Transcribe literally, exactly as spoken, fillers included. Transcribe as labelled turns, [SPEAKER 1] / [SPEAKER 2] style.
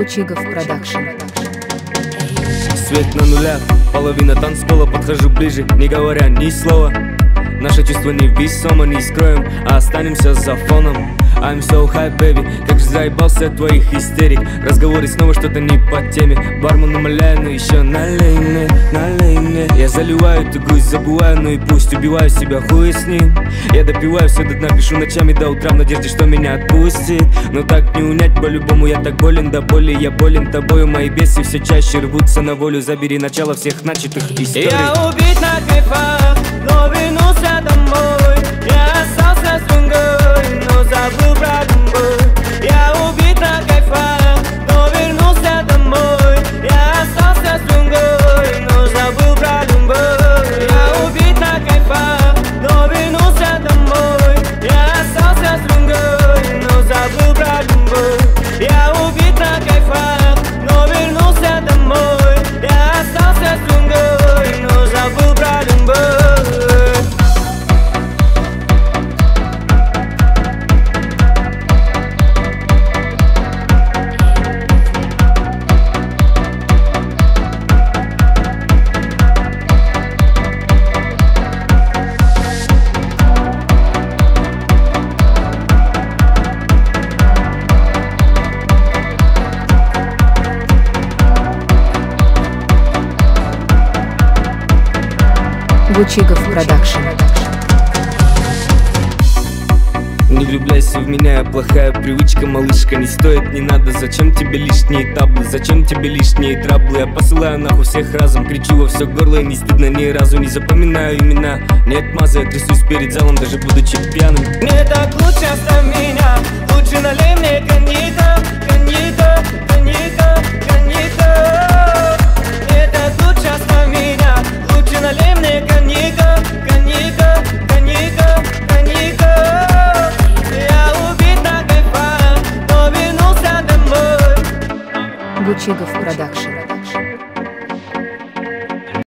[SPEAKER 1] Бучигов продакшн.
[SPEAKER 2] Свет на нулях, половина танцпола, подхожу ближе, не говоря ни слова. Наши чувства невесомо, не скроем, а останемся за фоном. I'm so high, baby, как же заебался от твоих истерик. Разговоры снова что-то не по теме. Бармен умоляю, но еще налей мне, налей мне. Я заливаю эту грусть, забываю, ну и пусть. Убиваю себя, хуй с ним. Я допиваю все до дна, пишу ночами до утра в надежде, что меня отпустит. Но так не унять по-любому, я так болен до боли. Я болен тобою, мои бесы все чаще рвутся на волю. Забери начало всех начатых историй.
[SPEAKER 3] Я убит на кайфах, но вернулся домой. Я остался с другой, но забыл про любовь. Я убит на кайфах, но вернулся домой. Я остался с другой, но забыл про любовь. Я убит на кайфах, но вернулся домой. Я остался с другой, но забыл про любовь. Я убит на кайфах, но вернулся домой. Я остался с другой, но забыл про любовь.
[SPEAKER 1] Бучигов продакшн.
[SPEAKER 2] Не влюбляйся в меня, плохая привычка, малышка. Не стоит, не надо, зачем тебе лишние таблы? Зачем тебе лишние траблы? Я посылаю нахуй всех разом, кричу во все горло. И не стыдно ни разу, не запоминаю имена. Не отмазы, я трясусь перед залом, даже будучи пьяным.
[SPEAKER 3] Мне так лучше, оставь меня. Лучше налей мне коньяка, коньяка, коньяка, коньяка. Мне так лучше, оставь меня. Лучше налей мне коньяка, коньяка, коньяка, коньяка. Я убит на кайфах, но вернулся домой.
[SPEAKER 1] Бучигов продакшн.